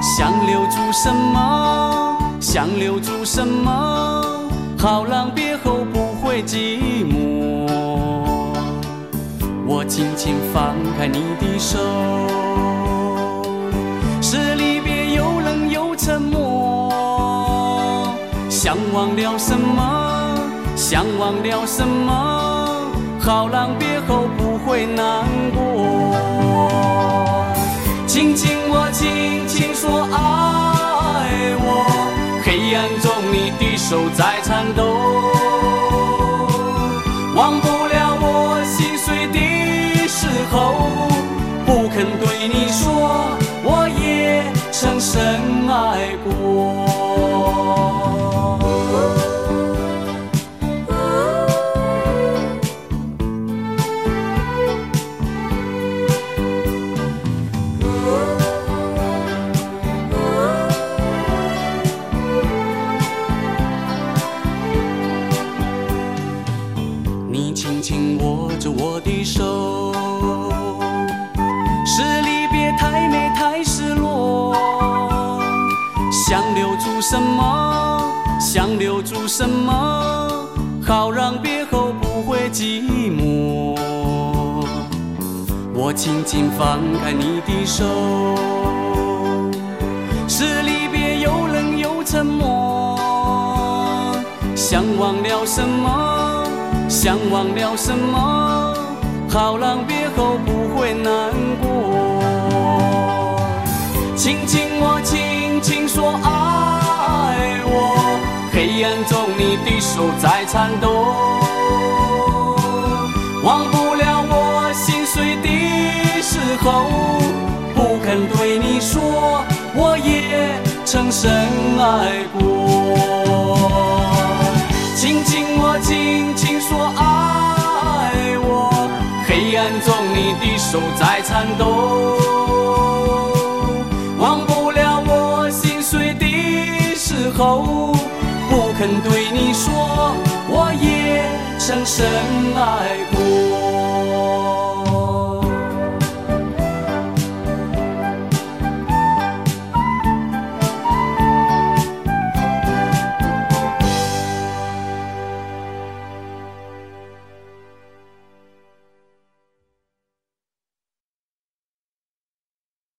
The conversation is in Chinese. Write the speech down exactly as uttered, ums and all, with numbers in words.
想留住什么？想留住什么？好让别后不会寂寞。我轻轻放开你的手，是离别又冷又沉默。想忘了什么？想忘了什么？好让别后不会难过。轻轻我轻轻说爱我，黑暗中你的手在颤抖，忘不了我心碎的时候，不肯对你说我也曾深爱过。你轻轻握着我的手，是离别太美太失落。想留住什么？想留住什么？好让别后不会寂寞。我轻轻放开你的手，是离别又冷又沉默。想忘了什么？想忘了什么？好让别后不会难过。轻轻我轻轻说爱我，黑暗中你的手在颤抖，忘不了我心碎的时候，不肯对你说我也曾深爱过。轻轻我轻轻说爱我，黑暗中你的手在颤抖，忘不了我心碎的时候，不肯对你说我也曾深爱过。